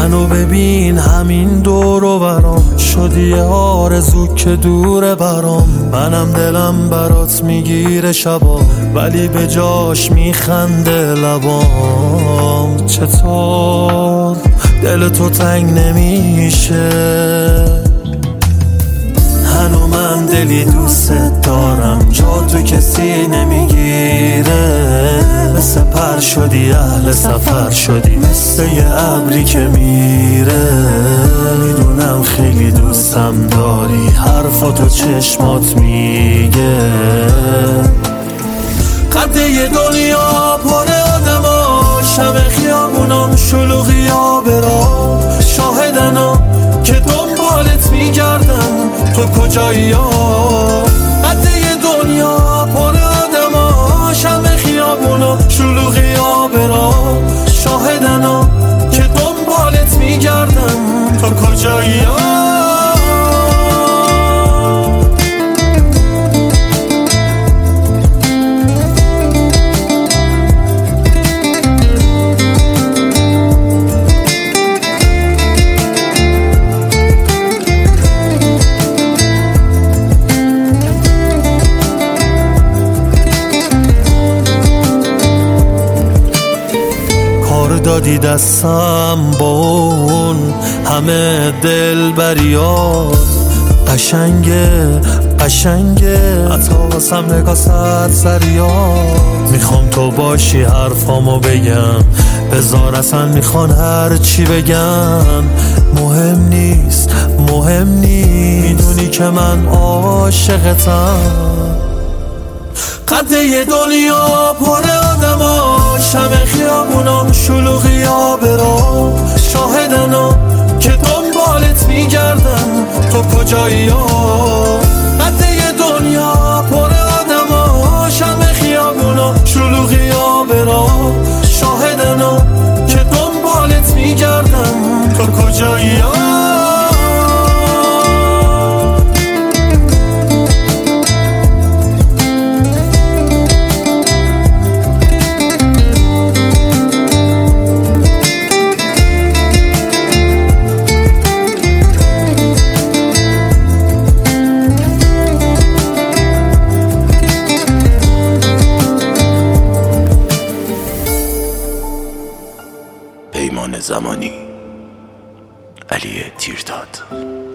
منو ببین همین دور و برام شدی آرزو که دوره برام. منم دلم برات میگیره شبا ولی به جاش میخنده لبام. چطور دل تو تنگ نمیشه؟ هنو من دلی دوست دارم جا تو کسی نمیگیره. مثل پر شدی اهل سفر شدی مثل یه ابری که میره. میدونم خیلی دوستم داری حرفاتو چشمات میگه. قد یه دنیا پر آدما شب خیابونام شلوغی ها برا شاهدنا که دنبالت میگردن تو کجایی ها. قد یه دنیا پر آدما شب خیابونام شلوغی ها برا شاهدنا که دنبالت میگردن تو کجایی ها. دادی دستم با اون همه دلبریات. قشنگه حتی واسم نگاه سریات. میخوام تو باشی حرفامو بگم بذار اصلا میخوان هر چی بگن. مهم نیست میدونی که من عاشقتم. قد یه دنیا پر آدما شب خیابونام شلوغی ها برا شاهدنا که دنبالت میگردن تو کجایی ها. قد یه دنیا پر آدما شب خیابونام شلوغی ها برا شاهدنا که دنبالت میگردن تو کجایی ها. پیمان زمانی، علی تیرداد.